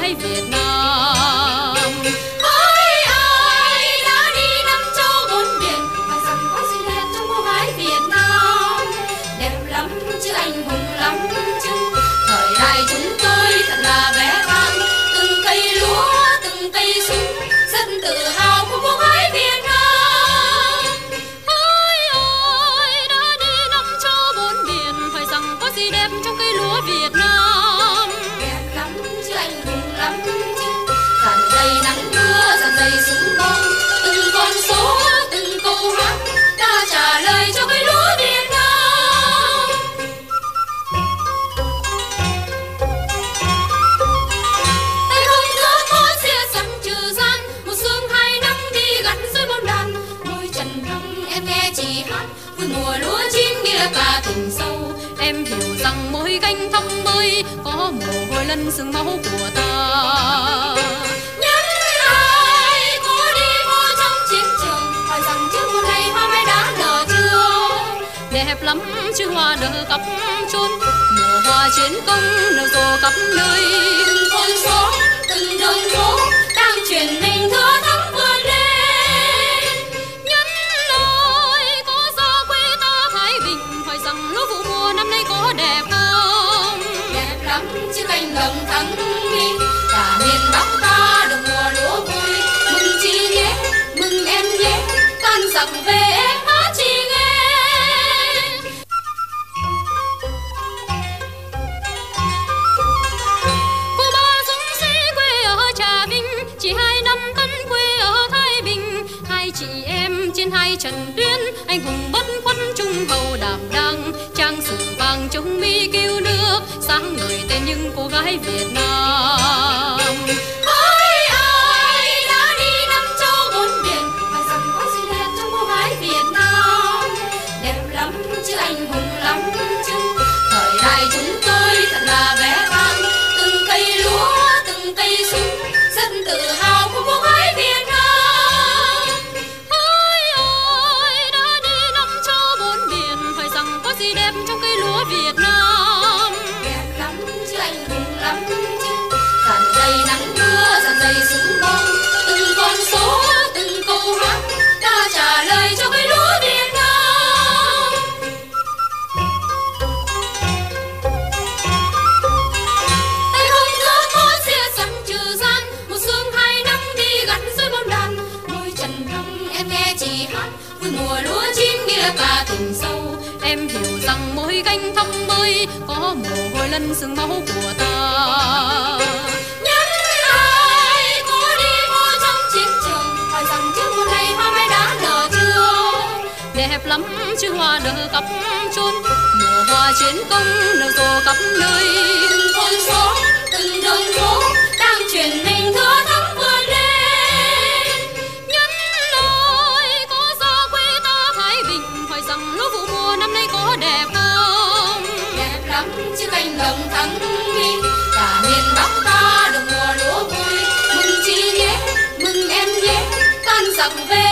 gái Việt Nam. Ôi ai đã đi năm châu bốn biển, hỏi rằng có gì đẹp trong cô gái Việt Nam. Đẹp lắm chứ, anh hùng lắm chứ, thời đại chúng tôi thật là vẻ vang. Từng cây lúa, từng cây súng, rất tự hào của cô gái Việt Nam. Ôi ơi đã đi năm châu bốn biển, hỏi rằng có gì đẹp trong cây lúa Việt Nam. Đẹp lắm chứ, anh hùng lắm chứ, dàn dây nắng mưa, dàn dây súng bom, từng con số, từng câu hát đã trả lời cho cây lúa Việt Nam. Tay không cướp có xia sắm trừ gian, một sương hai năm đi gặt dưới bom đạn. Môi trần thăng em nghe chị hát, vui mùa lúa chín nghĩa cả tình sâu. Em hiểu rằng mỗi cánh thăm mới có mồ hôi lẫn sương máu của ta. Nhắn ai có đi vô trong chiến trường, hỏi rằng trước một ngày hoa mai đã nở chưa. Đẹp lắm chứ hoa nở khắp chốn, mùa hoa chiến công nở rộ khắp nơi. Từng con số, từng đường phố đang truyền mình thưa thắm vươn lên. Nhân ơi có xa quê ta Thái Bình, hỏi rằng lúa vụ mùa năm nay có đẹp không? Đẹp lắm chứ, cánh đồng thắng nghi, cả miền Bắc ta được mùa lúa vui. Mừng chị nhé, mừng em nhé, tan giặc về em hát chị nghe. Cô ba dũng sĩ quê ở Trà Vinh, chị hai năm tân quê ở Thái Bình. Hai chị em trên hai trận tuyến, anh hùng bất khuất trung hậu đảm đang. Trang sử vàng chống Mỹ cứu nước, sáng ngời tên những cô gái Việt Nam. Ôi ai đã đi năm châu bốn biển, hỏi rằng có gì đẹp trong cô gái Việt Nam. Đẹp lắm chứ, anh hùng lắm chứ, thời đại chúng tôi thật là vẻ vang. Từng cây lúa, từng cây súng, rất tự hào của cô gái Việt Nam. Ôi ơi đã đi năm châu bốn biển, hỏi rằng có gì đẹp trong cây lúa Việt Nam. Đẹp lắm chứ, anh hùng lắm chứ, dàn dây nắng mưa, dàn dây súng bom, từng con số, từng câu hát đã trả lời cho cây lúa Việt Nam. Tay không cướp có xia sắm trừ gian, một sương hai năm đi gặt dưới bom đạn. Môi trần thăng em nghe chị hát, vui mùa lúa chín nghĩa cả tình sâu. Em hiểu rằng mỗi cánh thăm mới có mồ hôi lẫn sương máu của ta. Nhắn ai có đi vô trong chiến trường, hỏi rằng trước một ngày hoa mai đã nở chưa. Đẹp lắm chứ hoa nở khắp chốn, mùa hoa chiến công nở rộ khắp nơi. Từng con số, từng đường phố đang truyền mình thưa thắm vươn lên. Nhân ơi có xa quê ta Thái Bình, hỏi rằng lúa vụ mùa năm nay có đẹp không? Đẹp lắm chứ, cánh đồng thắng nghi, cả miền Bắc ta được mùa lúa vui. Mừng chị nhé, mừng em nhé, tan giặc về